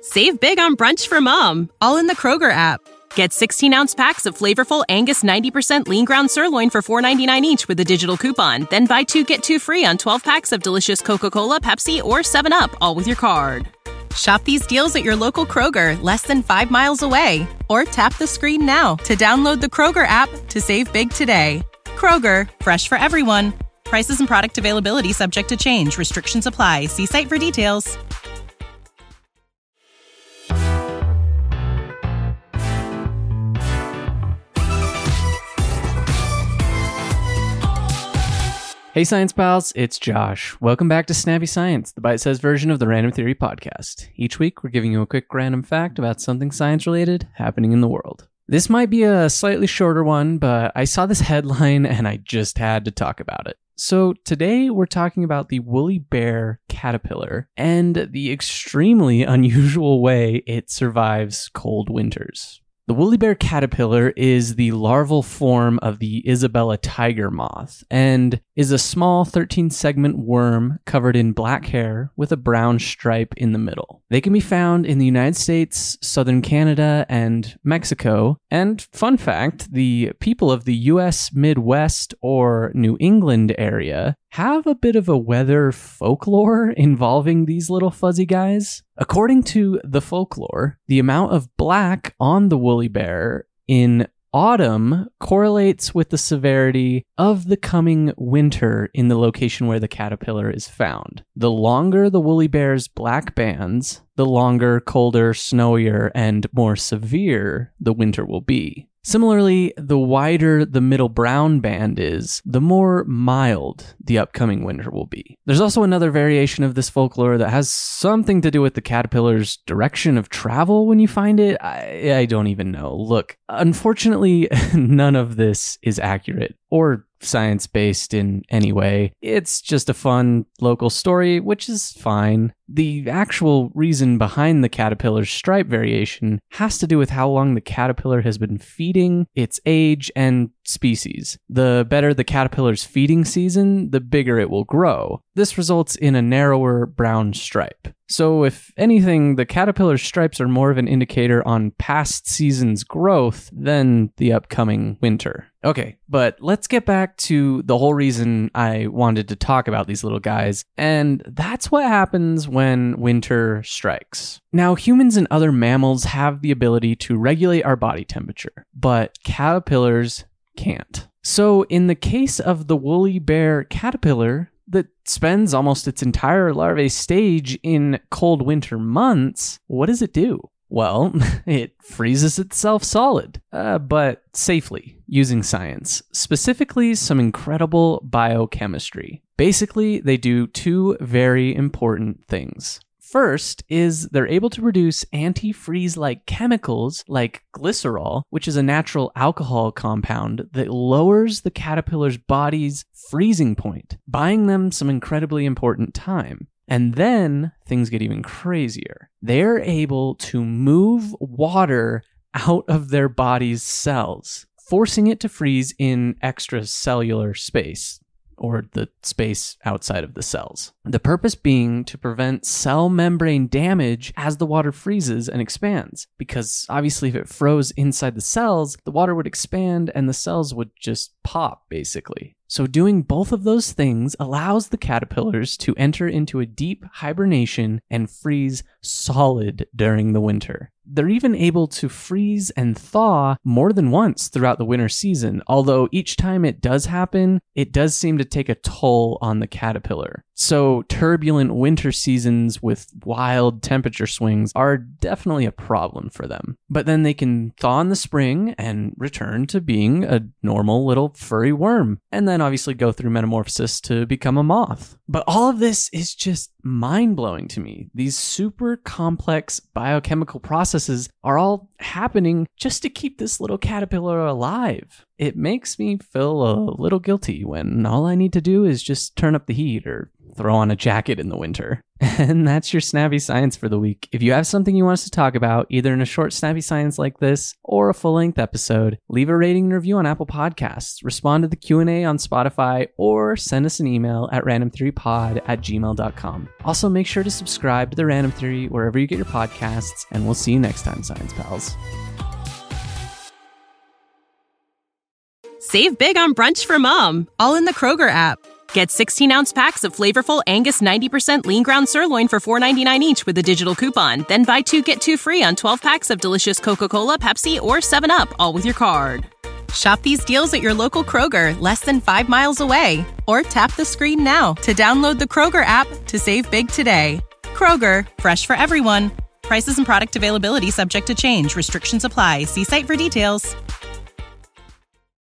Save big on brunch for mom, all in the Kroger app. Get 16-ounce packs of flavorful Angus 90% lean ground sirloin for $4.99 each with a digital coupon. Then buy 2, get 2 free on 12 packs of delicious Coca-Cola, Pepsi, or 7-Up, all with your card. Shop these deals at your local Kroger, less than 5 miles away. Or tap the screen now to download the Kroger app to save big today. Kroger, fresh for everyone. Prices and product availability subject to change. Restrictions apply. See site for details. Hey Science Pals, it's Josh. Welcome back to Snappy Science, the bite-sized version of the Random Theory podcast. Each week, we're giving you a quick random fact about something science-related happening in the world. This might be a slightly shorter one, but I saw this headline and I just had to talk about it. So today, we're talking about the woolly bear caterpillar and the extremely unusual way it survives cold winters. The woolly bear caterpillar is the larval form of the Isabella tiger moth and is a small 13-segment worm covered in black hair with a brown stripe in the middle. They can be found in the United States, southern Canada, and Mexico. And fun fact, the people of the US Midwest or New England area have a bit of a weather folklore involving these little fuzzy guys. According to the folklore, the amount of black on the woolly bear in autumn correlates with the severity of the coming winter in the location where the caterpillar is found. The longer the woolly bear's black bands, the longer, colder, snowier, and more severe the winter will be. Similarly, the wider the middle brown band is, the more mild the upcoming winter will be. There's also another variation of this folklore that has something to do with the caterpillar's direction of travel when you find it. I don't even know. Look, unfortunately, none of this is accurate or science-based in any way. It's just a fun local story, which is fine. The actual reason behind the caterpillar's stripe variation has to do with how long the caterpillar has been feeding, its age, and species. The better the caterpillar's feeding season, the bigger it will grow. This results in a narrower brown stripe. So if anything, the caterpillar's stripes are more of an indicator on past season's growth than the upcoming winter. Okay, but let's get back to the whole reason I wanted to talk about these little guys, and that's what happens when winter strikes. Now, humans and other mammals have the ability to regulate our body temperature, but caterpillars can't. So in the case of the woolly bear caterpillar, that spends almost its entire larvae stage in cold winter months, what does it do? Well, it freezes itself solid, but safely, using science, specifically some incredible biochemistry. Basically, they do two very important things. First is they're able to produce antifreeze-like chemicals like glycerol, which is a natural alcohol compound that lowers the caterpillar's body's freezing point, buying them some incredibly important time. And then things get even crazier. They're able to move water out of their body's cells, forcing it to freeze in extracellular space, or the space outside of the cells. The purpose being to prevent cell membrane damage as the water freezes and expands, because obviously if it froze inside the cells, the water would expand and the cells would just pop, basically. So doing both of those things allows the caterpillars to enter into a deep hibernation and freeze solid during the winter. They're even able to freeze and thaw more than once throughout the winter season, although each time it does happen, it does seem to take a toll on the caterpillar. So turbulent winter seasons with wild temperature swings are definitely a problem for them. But then they can thaw in the spring and return to being a normal little furry worm, and then obviously go through metamorphosis to become a moth. But all of this is just mind-blowing to me. These super complex biochemical processes are all happening just to keep this little caterpillar alive. It makes me feel a little guilty when all I need to do is just turn up the heat or throw on a jacket in the winter. And that's your Snappy Science for the week. If you have something you want us to talk about, either in a short Snappy Science like this or a full-length episode, leave a rating and review on Apple Podcasts, respond to the Q&A on Spotify, or send us an email at randomtheorypod@gmail.com. Also, make sure to subscribe to The Random Theory wherever you get your podcasts, and we'll see you next time, Science Pals. Save big on brunch for mom, all in the Kroger app. Get 16-ounce packs of flavorful Angus 90% lean ground sirloin for $4.99 each with a digital coupon. Then buy 2, get 2 free on 12 packs of delicious Coca-Cola, Pepsi, or 7-Up, all with your card. Shop these deals at your local Kroger, less than 5 miles away. Or tap the screen now to download the Kroger app to save big today. Kroger, fresh for everyone. Prices and product availability subject to change. Restrictions apply. See site for details.